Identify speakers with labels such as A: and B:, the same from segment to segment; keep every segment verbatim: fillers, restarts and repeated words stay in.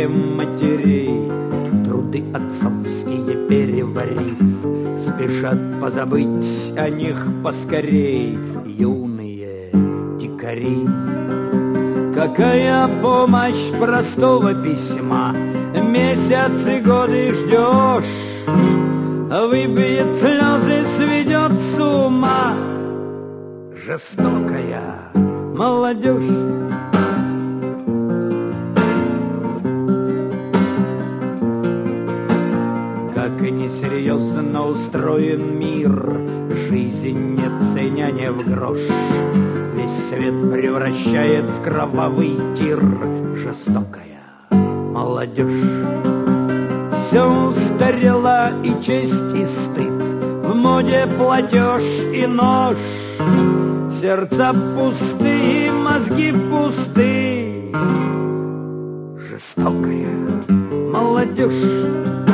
A: горем матерей, труды отцовские переварив, спешат позабыть о них поскорей юные дикари. Какая помощь простого письма, месяцы, годы ждешь, выбьет слезы, сведет с ума жестокая молодежь. Как несерьезно устроен мир, жизнь не ценя не в грош, весь свет превращает в кровавый тир жестокая молодежь. Все устарело и честь, и стыд, в моде платеж и нож, сердца пусты, мозги пусты, жестокая молодежь.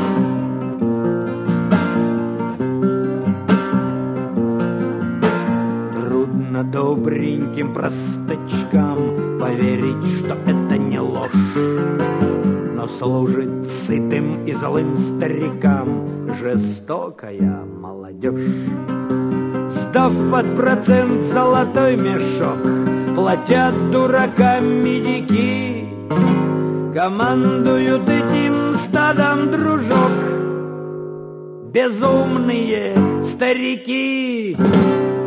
A: Трудно добреньким простачкам поверить, что это не ложь, но служит сытым и злым старикам жестокая молодежь. Сдав под процент золотой мешок, платят дуракам медики, командуют этим стадом, дружок, безумные старики.